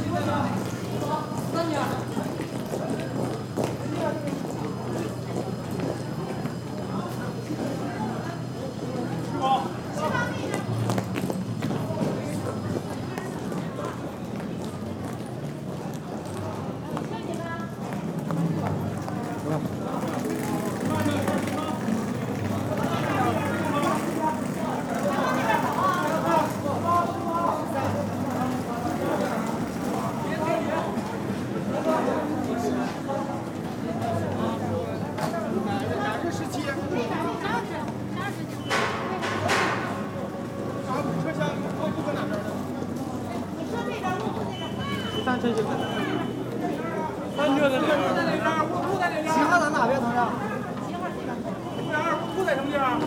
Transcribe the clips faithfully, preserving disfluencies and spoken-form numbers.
三车就在三车在哪边？五在哪边？七号在哪边，同志？七号这边。五点二五在什么地方？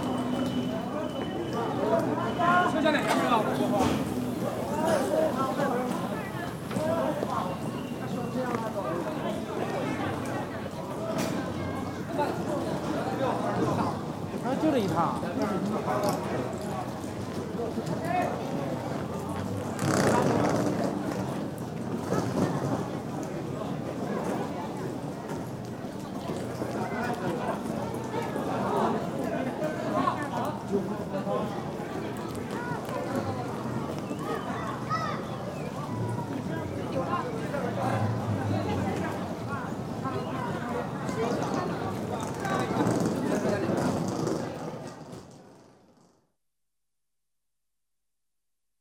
车向哪边去了？我说话。啊，就这一趟。